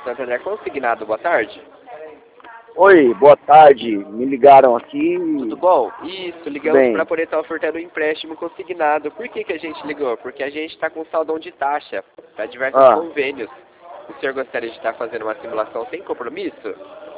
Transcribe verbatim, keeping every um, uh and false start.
Santander Consignado, boa tarde. Oi, boa tarde. Me ligaram aqui. Tudo bom? Isso, ligamos para poder estar ofertando um empréstimo consignado. Por que, que a gente ligou? Porque a gente está com saldão de taxa para diversos Ah. convênios. O senhor gostaria de estar fazendo uma simulação sem compromisso?